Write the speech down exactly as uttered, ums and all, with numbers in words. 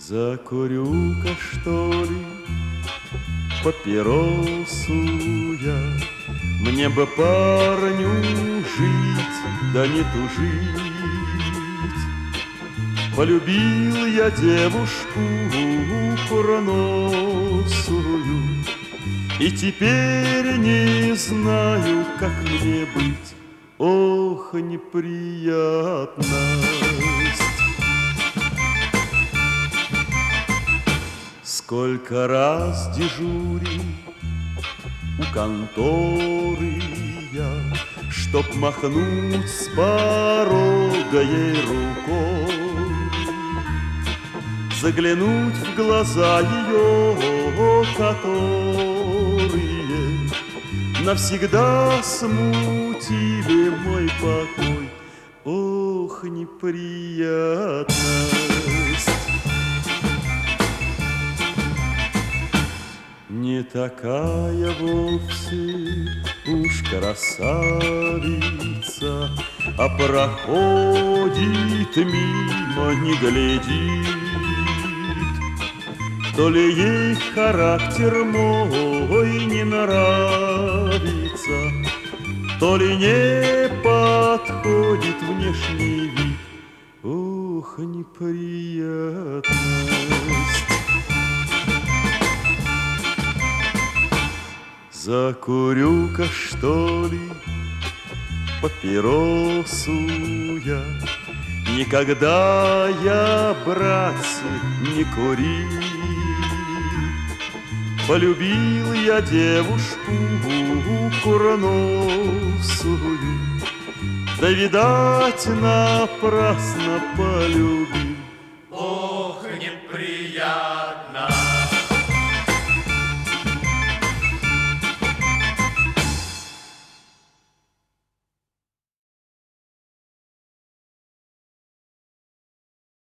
Закурю-ка, что ли, папиросу я. Мне бы парню жить, да не тужить. Полюбил я девушку курносую, и теперь не знаю, как мне быть. Ох, неприятность! Сколько раз дежурил у конторы я, чтоб махнуть с порога ей рукой, заглянуть в глаза ее, которые навсегда смутили мой покой. Ох, неприятность! Не такая вовсе уж красавица, а проходит мимо, не глядит. То ли ей характер мой не нравится, то ли не подходит внешний вид. Ох, неприятность! Закурю-ка, что ли, папиросу я. Никогда я, братцы, не курил. Полюбил я девушку курносую, да, видать, напрасно полюбил.